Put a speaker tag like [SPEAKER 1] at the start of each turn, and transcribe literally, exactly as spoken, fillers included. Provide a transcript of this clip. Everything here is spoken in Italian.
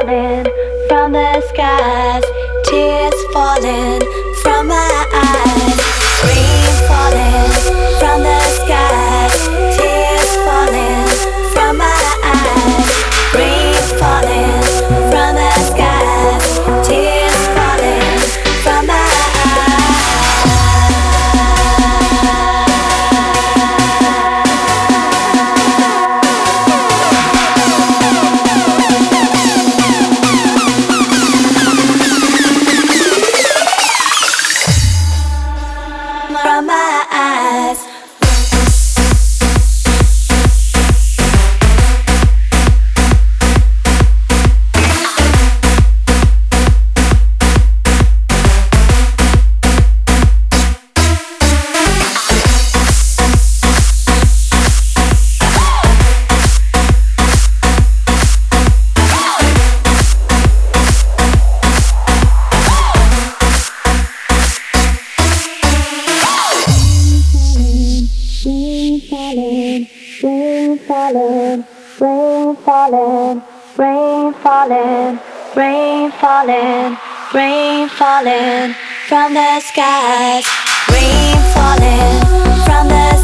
[SPEAKER 1] falling from the skies, tears falling from my eyes, rain falling from the skies, tears falling from my eyes, rain falling from the skies, tears falling from my eyes. From my eyes. Rain falling, rain falling, rain falling, rain falling, rain falling from the skies, rain falling from the